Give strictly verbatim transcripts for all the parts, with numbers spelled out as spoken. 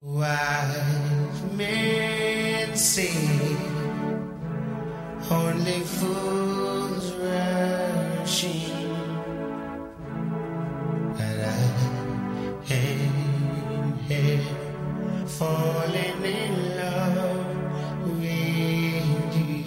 Wise men say only fools rushing, but I ain't here falling in love with you.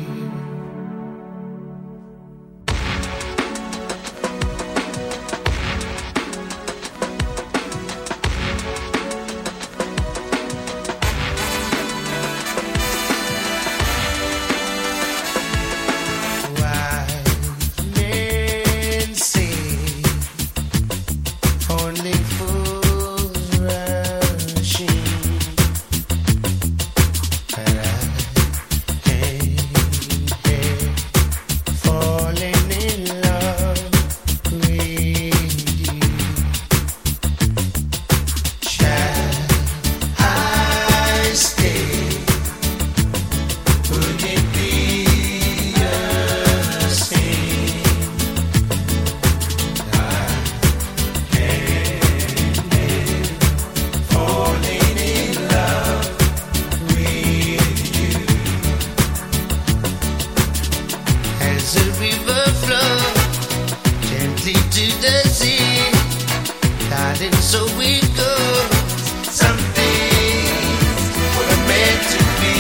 So we go. Some things were meant to be.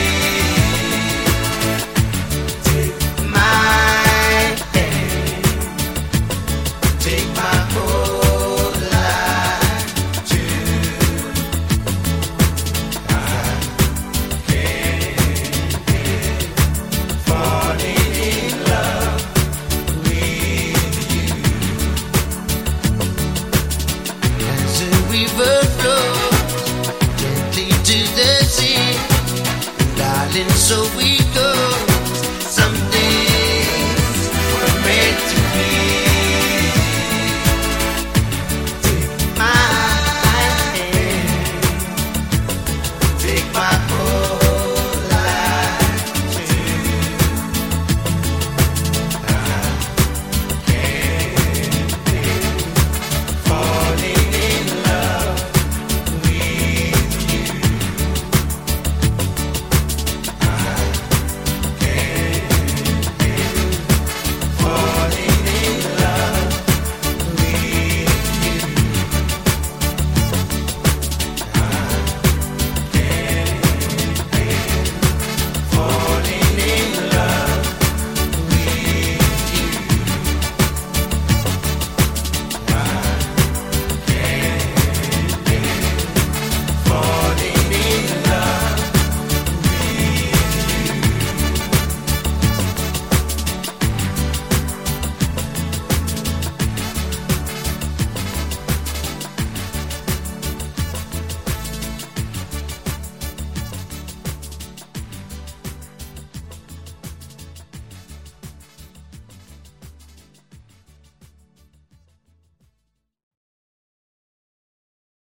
Take my hand, take my whole life too. I can't help falling in love with you. River flows gently to the sea, darling, so we